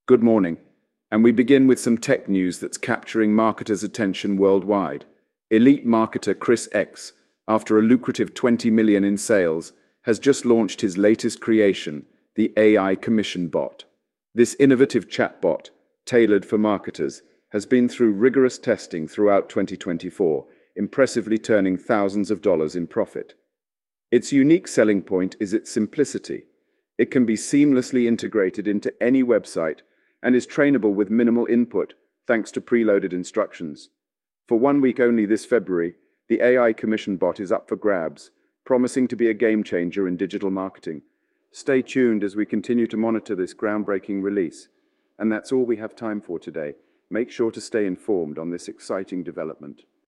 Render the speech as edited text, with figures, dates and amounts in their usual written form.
Good morning, and we begin with some tech news that's capturing marketers' attention worldwide. Elite marketer Chris X, after a lucrative 20 million in sales, has just launched his latest creation, the AI Commission Bot. This innovative chatbot, tailored for marketers, has been through rigorous testing throughout 2024, impressively turning thousands of dollars in profit. Its unique selling point is its simplicity. It can be seamlessly integrated into any website and is trainable with minimal input thanks to preloaded instructions. For 1 week only this February, the AI Commission Bot is up for grabs, promising to be a game changer in digital marketing. Stay tuned as we continue to monitor this groundbreaking release. And that's all we have time for today. Make sure to stay informed on this exciting development.